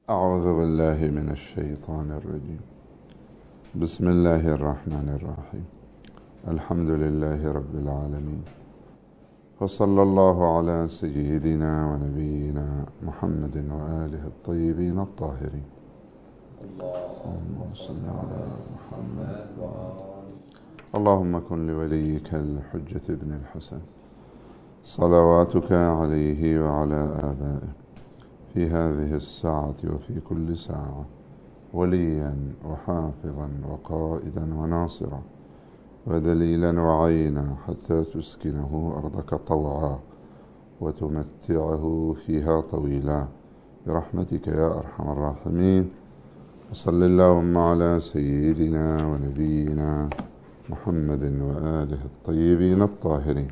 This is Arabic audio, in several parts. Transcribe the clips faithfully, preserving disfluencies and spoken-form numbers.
أعوذ بالله من الشيطان الرجيم. بسم الله الرحمن الرحيم. الحمد لله رب العالمين، وصلى الله على سيدنا ونبينا محمد وآله الطيبين الطاهرين. اللهم صل على محمد. اللهم كن لوليك الحجة ابن الحسن صلواتك عليه وعلى آبائه في هذه الساعة وفي كل ساعة وليا وحافظا وقائدا وناصرا ودليلا وعينا، حتى تسكنه أرضك طوعا وتمتعه فيها طويلا برحمتك يا أرحم الراحمين. وصل اللهم على سيدنا ونبينا محمد وآله الطيبين الطاهرين.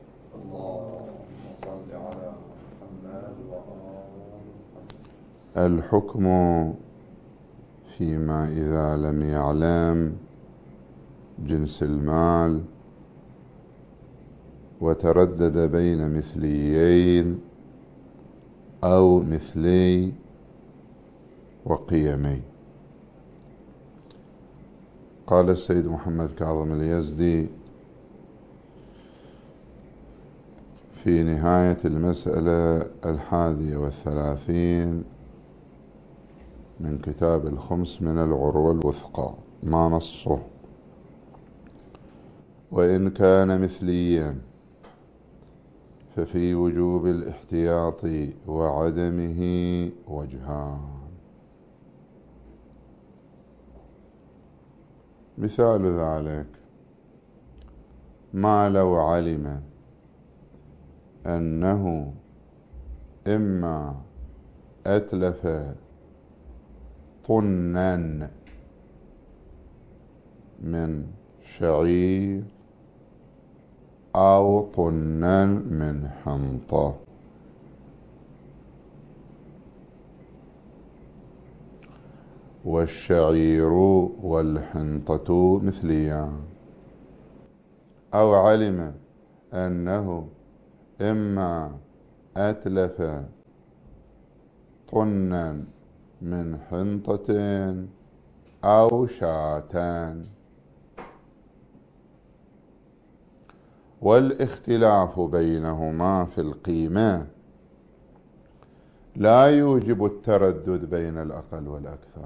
الحكم فيما إذا لم يعلم جنس المال وتردد بين مثليين أو مثلي وقيمي. قال السيد محمد كاظم اليزدي في نهاية المسألة الحادية والثلاثين من كتاب الخمس من العروة الوثقى، ما نصه: وإن كان مثليا ففي وجوب الاحتياط وعدمه وجهان. مثال ذلك ما لو علم أنه إما أتلف طنا من شعير أو طنا من حنطة، والشعير والحنطة مثليان، أو علم أنه إما أتلف طنا من حنطة أو شاتان، والاختلاف بينهما في القيمة لا يوجب التردد بين الأقل والأكثر،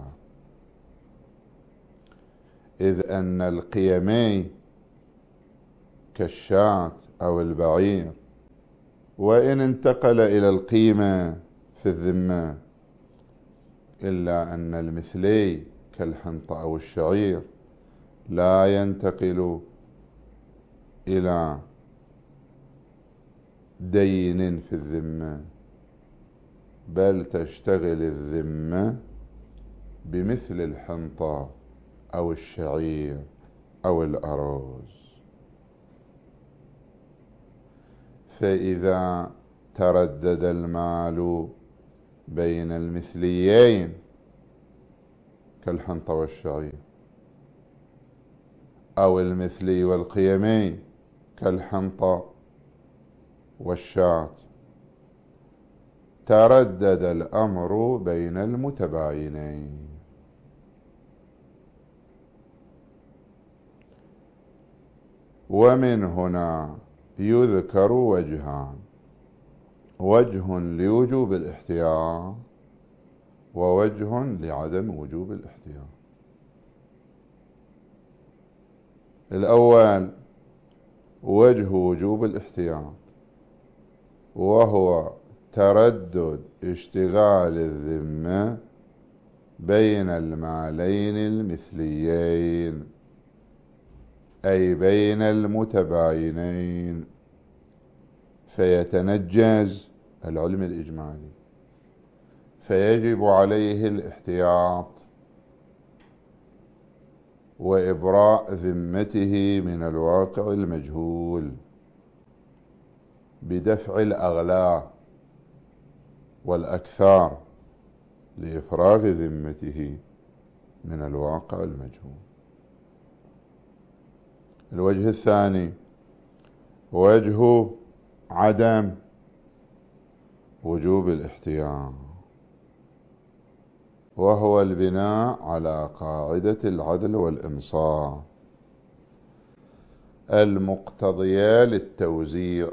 إذ أن القيمين كالشاة أو البعير وإن انتقل إلى القيمة في الذمة، إلا أن المثلي كالحنطة أو الشعير لا ينتقل إلى دين في الذمة، بل تشتغل الذمة بمثل الحنطة أو الشعير أو الأرز. فإذا تردد المال بين المثليين كالحنطة والشعير، أو المثلي والقيمين كالحنطة والشاة، تردد الأمر بين المتباينين. ومن هنا يذكر وجهان: وجه لوجوب الاحتياط ووجه لعدم وجوب الاحتياط. الأول وجه وجوب الاحتياط، وهو تردد اشتغال الذمة بين المالين المثليين، أي بين المتباينين، فيتنجز العلم الإجمالي، فيجب عليه الاحتياط وإبراء ذمته من الواقع المجهول بدفع الأغلى والأكثر لإفراغ ذمته من الواقع المجهول. الوجه الثاني وجه عدم وجوب الاحتياط، وهو البناء على قاعدة العدل والإنصاف المقتضية للتوزيع،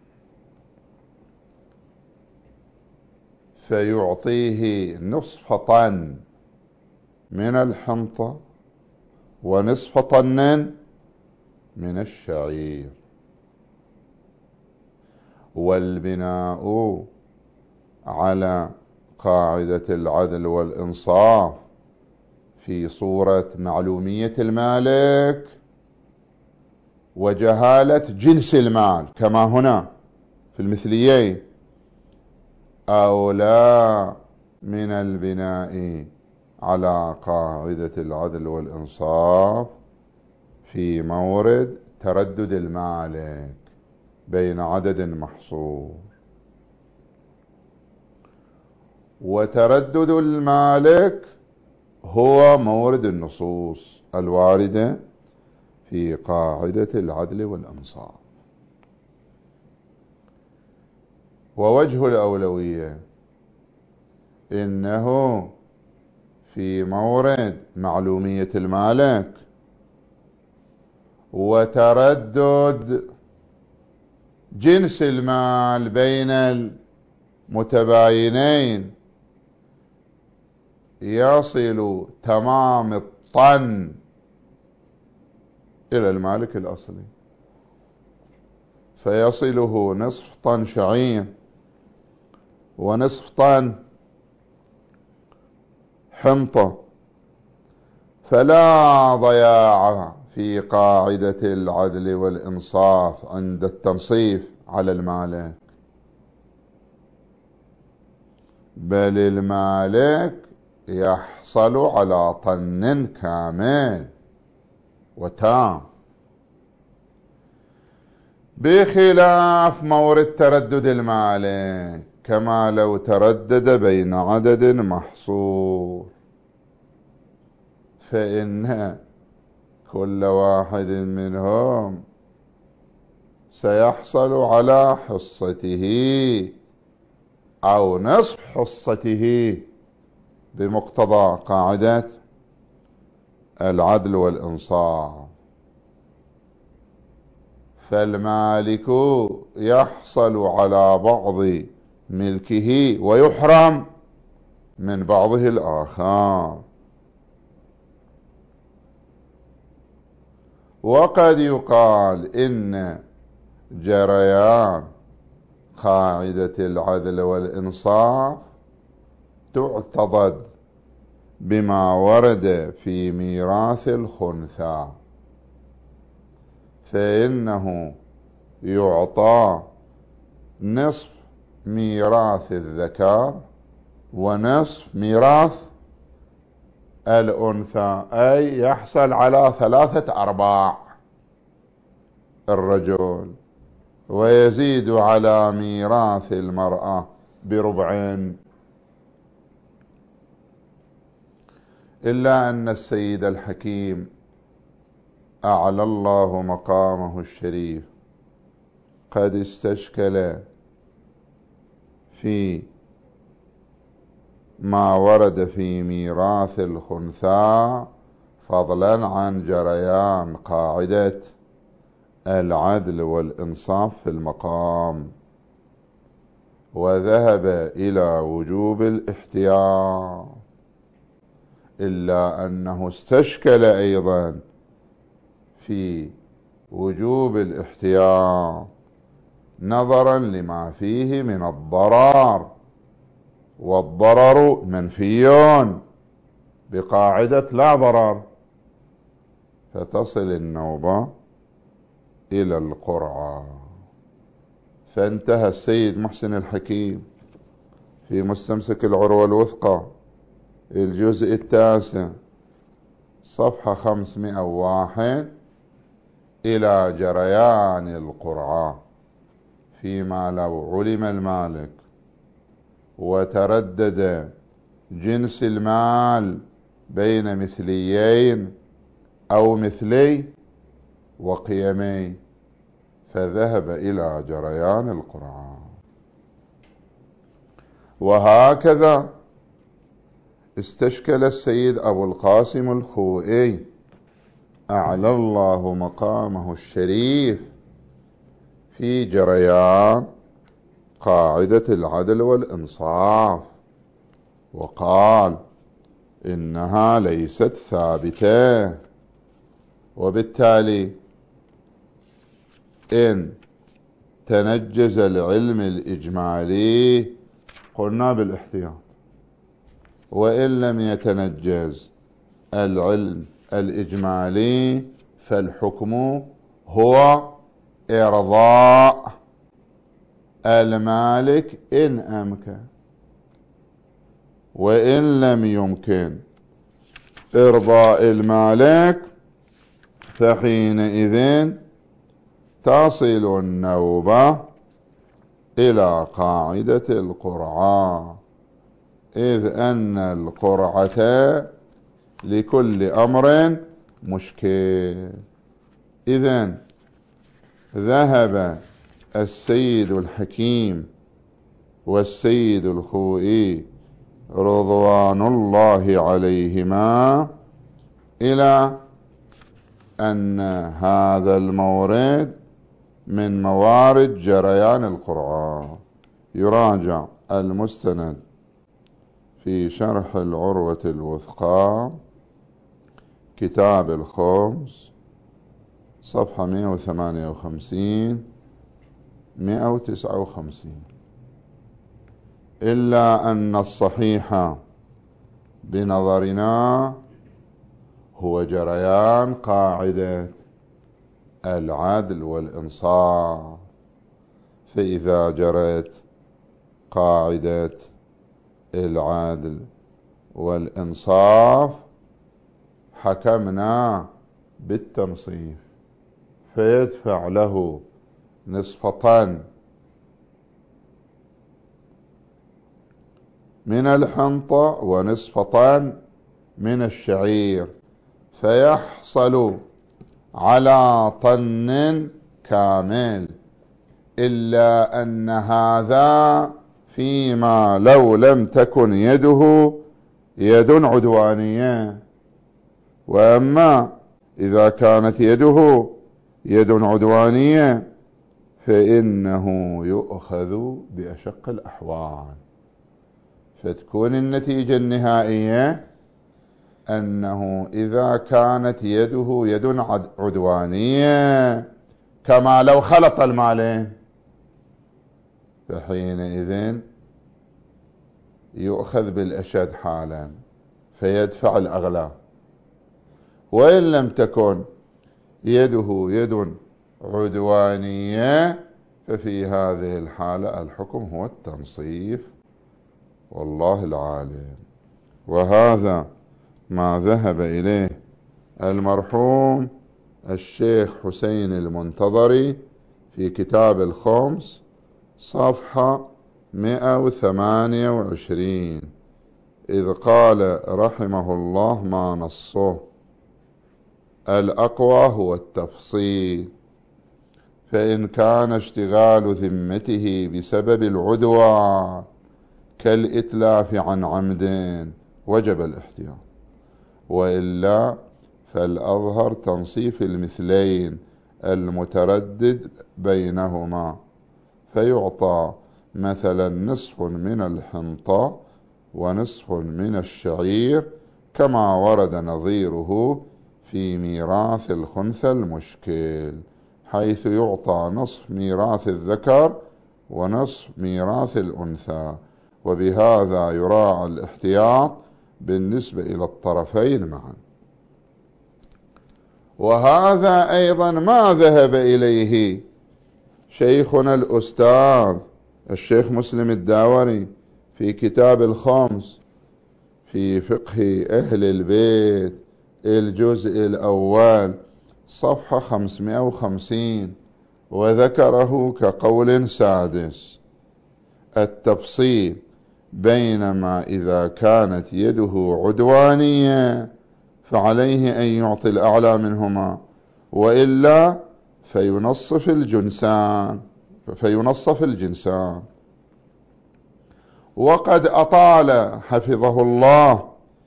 فيعطيه نصف طن من الحنطة ونصف طن من الشعير. والبناء على قاعدة العدل والإنصاف في صورة معلومية المالك وجهالة جنس المال كما هنا في المثليين أولى من البناء على قاعدة العدل والإنصاف في مورد تردد المالك بين عدد محصور. وتردد المالك هو مورد النصوص الواردة في قاعدة العدل والإنصاف. ووجه الأولوية إنه في مورد معلومية المالك وتردد جنس المال بين المتباينين يصل تمام الطن إلى المالك الأصلي، فيصله نصف طن شعير ونصف طن حنطة، فلا ضياع في قاعدة العدل والإنصاف عند التنصيف على المالك، بل المالك يحصل على طن كامل وتام، بخلاف مورد تردد المالك كما لو تردد بين عدد محصور، فإن كل واحد منهم سيحصل على حصته أو نصف حصته بمقتضى قاعدة العدل والإنصاف. فالمالك يحصل على بعض ملكه ويحرم من بعضه الآخر. وقد يقال إن جريان قاعدة العدل والإنصاف تعتضد بما ورد في ميراث الخنثى، فإنه يعطى نصف ميراث الذكر ونصف ميراث الأنثى، أي يحصل على ثلاثة أرباع الرجل، ويزيد على ميراث المرأة بربعين. إلا أن السيد الحكيم أعلى الله مقامه الشريف قد استشكل في ما ورد في ميراث الخنثى فضلا عن جريان قاعدة العدل والإنصاف في المقام، وذهب إلى وجوب الاحتياط، إلا أنه استشكل أيضا في وجوب الاحتياط نظرا لما فيه من الضرر، والضرر منفي بقاعدة لا ضرر، فتصل النوبة إلى القرعة. فانتهى السيد محسن الحكيم في مستمسك العروة الوثقى الجزء التاسع صفحة خمسمائة وواحد إلى جريان القرعة فيما لو علم المالك وتردد جنس المال بين مثليين أو مثلي وقيمي، فذهب إلى جريان القرعة. وهكذا استشكل السيد أبو القاسم الخوئي أعلى الله مقامه الشريف في جريان قاعدة العدل والإنصاف، وقال إنها ليست ثابتة، وبالتالي إن تنجز العلم الإجمالي قلنا بالاحتياط، وإن لم يتنجز العلم الإجمالي فالحكم هو إرضاء المالك إن أمكن، وإن لم يمكن إرضاء المالك فحينئذ تصل النوبة إلى قاعدة القرعة، إذ أن القرعة لكل أمر مشكل. إذن ذهب السيد الحكيم والسيد الخوئي رضوان الله عليهما إلى أن هذا المورد من موارد جريان القرآن. يراجع المستند في شرح العروة الوثقى كتاب الخمس صفحة مئة وثمانية وخمسين مئة وتسعة وخمسين. إلا أن الصحيح بنظرنا هو جريان قاعدة العدل والإنصاف، فإذا جرت قاعدة العدل والإنصاف حكمنا بالتنصيف، فيدفع له نصفة من الحنطة ونصفة من الشعير، فيحصل على طن كامل، إلا أن هذا فيما لو لم تكن يده يد عدوانية، وأما إذا كانت يده يد عدوانية فإنه يؤخذ بأشق الأحوال، فتكون النتيجة النهائية أنه إذا كانت يده يد عدوانية كما لو خلط المالين فحينئذ يؤخذ بالأشد حالا فيدفع الأغلى، وإن لم تكن يده يد عدوانية ففي هذه الحالة الحكم هو التنصيف، والله العالم. وهذا ما ذهب إليه المرحوم الشيخ حسين المنتظري في كتاب الخمس صفحة مئة وثمانية وعشرين، إذ قال رحمه الله ما نصه: الأقوى هو التفصيل، فإن كان اشتغال ذمته بسبب العدوان كالإتلاف عن عمد وجب الاحتياط، وإلا فالأظهر تنصيف المثلين المتردد بينهما، فيعطى مثلا نصف من الحنطة ونصف من الشعير كما ورد نظيره في ميراث الخنثى المشكل، حيث يعطى نصف ميراث الذكر ونصف ميراث الأنثى، وبهذا يراعى الاحتياط بالنسبة إلى الطرفين معا. وهذا أيضا ما ذهب إليه شيخنا الأستاذ الشيخ مسلم الداوري في كتاب الخمس في فقه أهل البيت الجزء الأول صفحة خمسمائة وخمسين، وذكره كقول سادس: التفصيل بينما إذا كانت يده عدوانية فعليه أن يعطي الأعلى منهما، وإلا فينصف الجنسان فينصف الجنسان. وقد أطال حفظه الله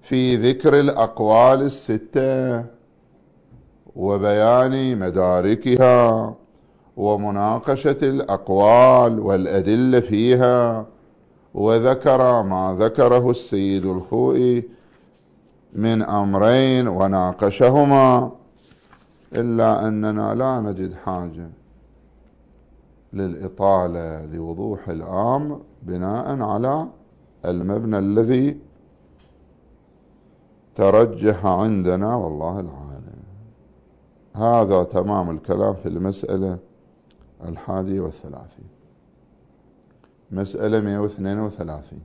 في ذكر الأقوال الستة وبيان مداركها ومناقشة الأقوال والأدلة فيها، وذكر ما ذكره السيد الخوئي من أمرين وناقشهما، إلا أننا لا نجد حاجة للإطالة لوضوح الأمر بناء على المبنى الذي ترجح عندنا والله العالم. هذا تمام الكلام في المسألة الحادية والثلاثين. مسألة مئة واثنين وثلاثين.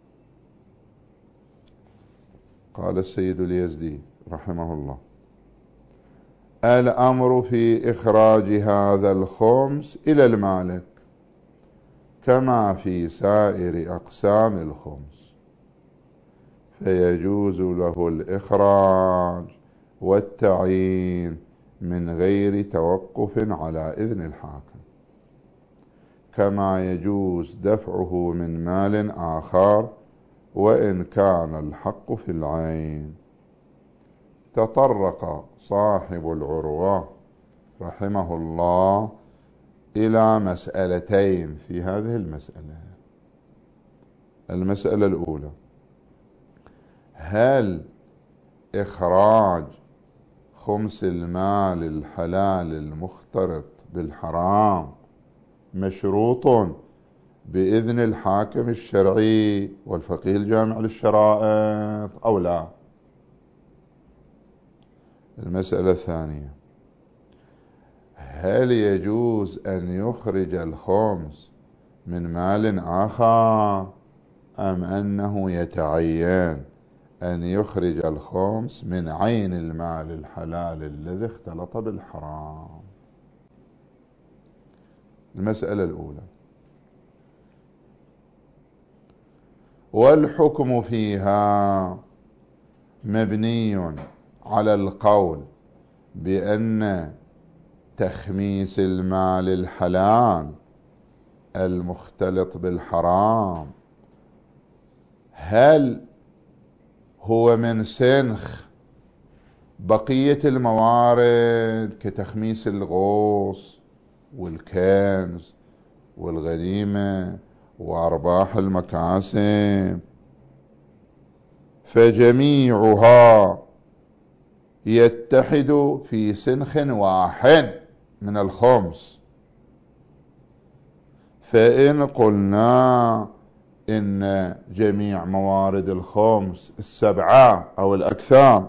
قال السيد اليزدي رحمه الله: الأمر في إخراج هذا الخمس إلى المالك كما في سائر أقسام الخمس، فيجوز له الإخراج والتعيين من غير توقف على إذن الحاكم، كما يجوز دفعه من مال آخر وإن كان الحق في العين. تطرق صاحب العروة رحمه الله إلى مسألتين في هذه المسألة. المسألة الأولى: هل إخراج خمس المال الحلال المختلط بالحرام مشروط بإذن الحاكم الشرعي والفقيه الجامع للشرائط أو لا؟ المسألة الثانية: هل يجوز أن يخرج الخمس من مال آخر أم أنه يتعين أن يخرج الخمس من عين المال الحلال الذي اختلط بالحرام؟ المسألة الأولى: والحكم فيها مبني على القول بأن تخميس المال الحلال المختلط بالحرام هل هو من سنخ بقية الموارد كتخميس الغوص والكنز والغنيمة وأرباح المكاسب، فجميعها يتحد في سنخ واحد من الخمس. فإن قلنا إن جميع موارد الخمس السبعة أو الأكثر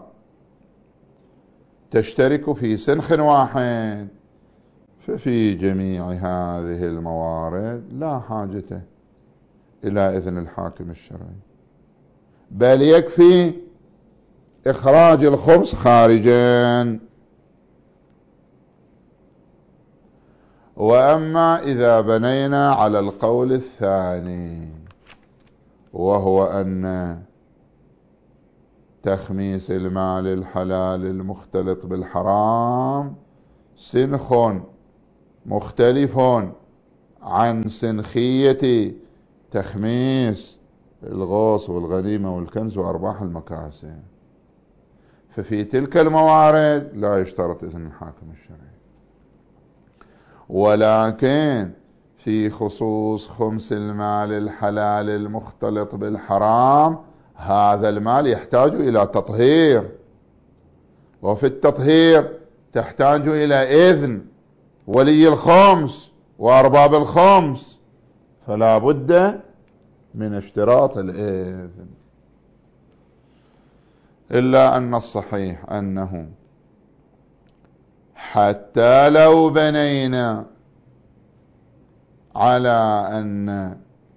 تشترك في سنخ واحد، ففي جميع هذه الموارد لا حاجة إلى إذن الحاكم الشرعي، بل يكفي إخراج الخمس خارجا. وأما إذا بنينا على القول الثاني، وهو أن تخميس المال الحلال المختلط بالحرام سنخ مختلف عن سنخية تخميس الغوص والغنيمة والكنز وأرباح المكاسب، ففي تلك الموارد لا يشترط إذن الحاكم الشرعي. ولكن في خصوص خمس المال الحلال المختلط بالحرام هذا المال يحتاج إلى تطهير، وفي التطهير تحتاج إلى إذن ولي الخمس وأرباب الخمس، فلا بد من اشتراط الإذن. إلا أن الصحيح أنه حتى لو بنينا على أن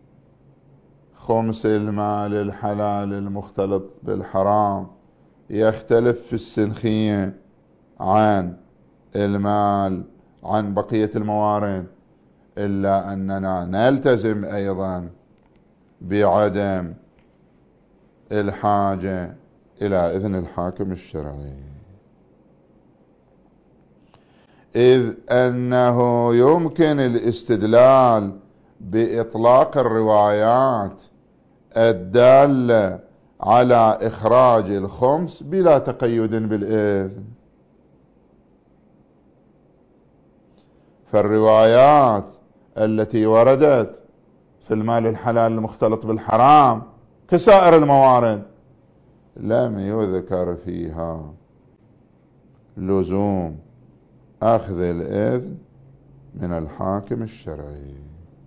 خمس المال الحلال المختلط بالحرام يختلف في السنخية عن المال عن بقية الموارد، إلا أننا نلتزم أيضا بعدم الحاجة إلى إذن الحاكم الشرعي، إذ أنه يمكن الاستدلال بإطلاق الروايات الدالة على إخراج الخمس بلا تقيد بالإذن. فالروايات التي وردت في المال الحلال المختلط بالحرام كسائر الموارد لم يذكر فيها لزوم أخذ الإذن من الحاكم الشرعي.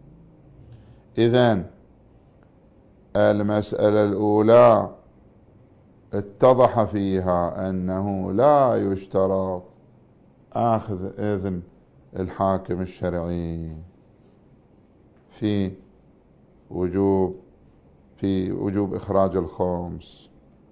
إذن المسألة الأولى اتضح فيها أنه لا يشترط أخذ إذن الحاكم الشرعي في وجوب في وجوب إخراج الخمس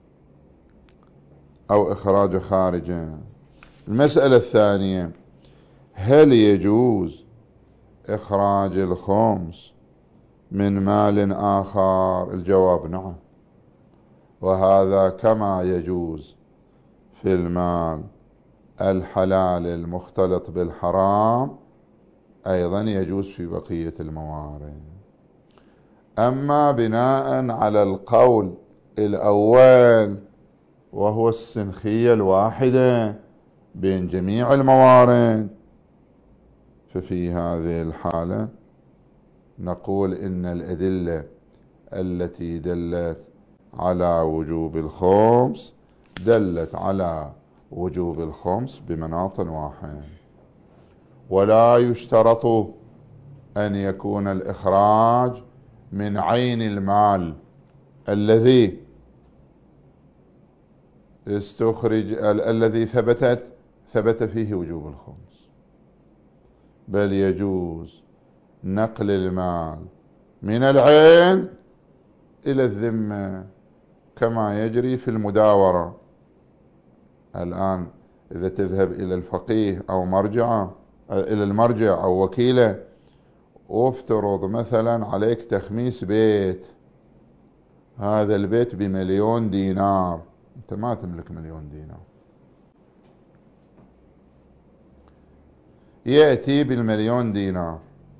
أو إخراج خارجه. المسألة الثانية: هل يجوز إخراج الخمس من مال آخر؟ الجواب نعم، وهذا كما يجوز في المال الحلال المختلط بالحرام أيضا يجوز في بقية الموارد. أما بناء على القول الأول وهو السنخية الواحدة بين جميع الموارد، ففي هذه الحالة نقول إن الأدلة التي دلت على وجوب الخمس دلت على وجوب الخمس بمناط واحد، ولا يشترط أن يكون الإخراج من عين المال الذي استخرج ال الذي ثبتت ثبت فيه وجوب الخمس، بل يجوز نقل المال من العين إلى الذمة كما يجري في المداورة. الآن إذا تذهب إلى الفقيه أو مرجعه إلى المرجع أو وكيله وافترض مثلا عليك تخميس بيت، هذا البيت بمليون دينار، أنت ما تملك مليون دينار، يأتي بالمليون دينار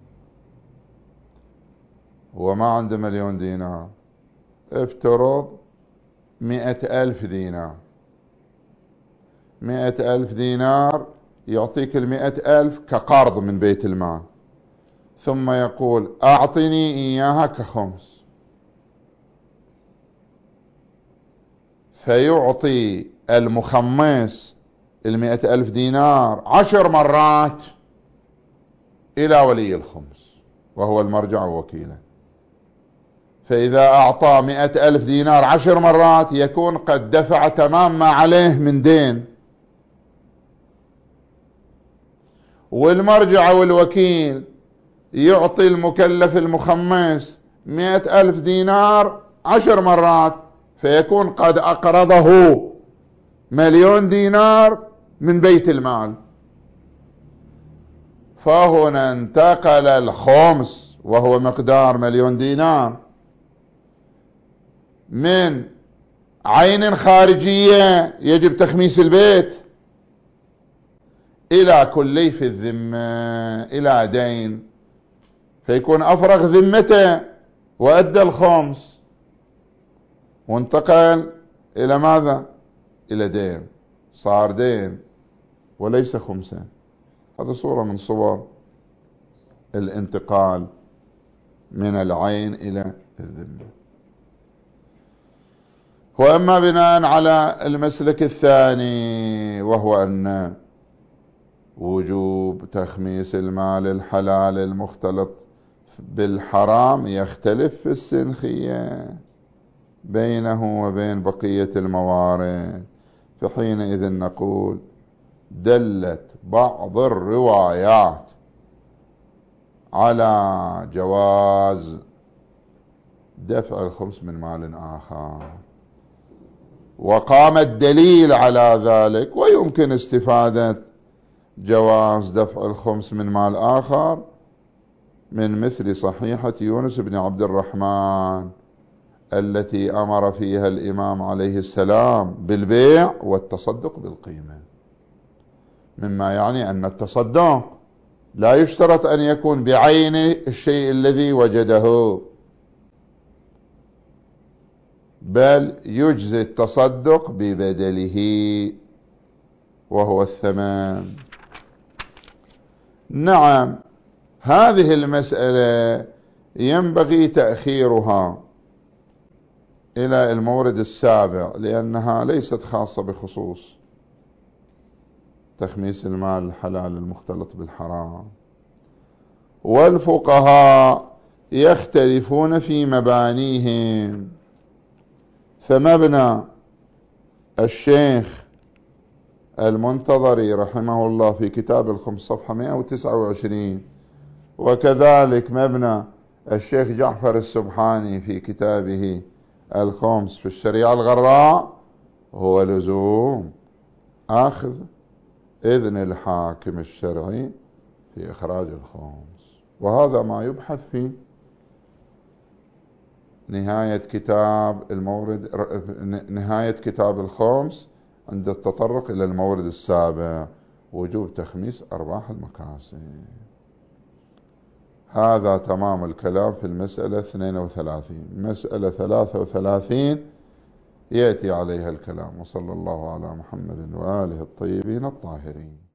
وما عنده مليون دينار، افترض مئة ألف دينار، مئة ألف دينار يعطيك المئة ألف كقرض من بيت المال، ثم يقول أعطني إياها كخمس، فيعطي المخمس المئة ألف دينار عشر مرات إلى ولي الخمس وهو المرجع ووكيله. فإذا أعطى مئة ألف دينار عشر مرات يكون قد دفع تمام ما عليه من دين، والمرجع والوكيل يعطي المكلف المخمس مئة ألف دينار عشر مرات، فيكون قد أقرضه مليون دينار من بيت المال. فهنا انتقل الخمس وهو مقدار مليون دينار من عين خارجية يجب تخميس البيت إلى كليف الذمة، إلى دين، فيكون أفرغ ذمته وأدى الخمس وانتقل إلى ماذا؟ إلى دين، صار دين وليس خمسا. هذا صورة من صور الانتقال من العين إلى الذمة. وأما بناء على المسلك الثاني وهو أن وجوب تخميس المال الحلال المختلط بالحرام يختلف في السنخية بينه وبين بقية الموارد، فحينئذ نقول دلت بعض الروايات على جواز دفع الخمس من مال آخر، وقام الدليل على ذلك، ويمكن استفادة جواز دفع الخمس من مال آخر من مثل صحيحة يونس بن عبد الرحمن التي أمر فيها الإمام عليه السلام بالبيع والتصدق بالقيمة، مما يعني أن التصدق لا يشترط أن يكون بعين الشيء الذي وجده، بل يجزي التصدق ببدله وهو الثمن. نعم، هذه المسألة ينبغي تأخيرها إلى المورد السابع، لأنها ليست خاصة بخصوص تخميس المال الحلال المختلط بالحرام. والفقهاء يختلفون في مبانيهم، فمبنى الشيخ المنتظري رحمه الله في كتاب الخمس صفحة مئة وتسعة وعشرين، وكذلك مبنى الشيخ جعفر السبحاني في كتابه الخمس في الشريعة الغراء، هو لزوم أخذ إذن الحاكم الشرعي في إخراج الخمس. وهذا ما يبحث في نهاية كتاب المورد نهاية كتاب الخمس عند التطرق إلى المورد السابع، وجوب تخميس أرباح المكاسب. هذا تمام الكلام في المسألة اثنين وثلاثين. مسألة ثلاثة وثلاثين يأتي عليها الكلام. وصلى الله على محمد وآله الطيبين الطاهرين.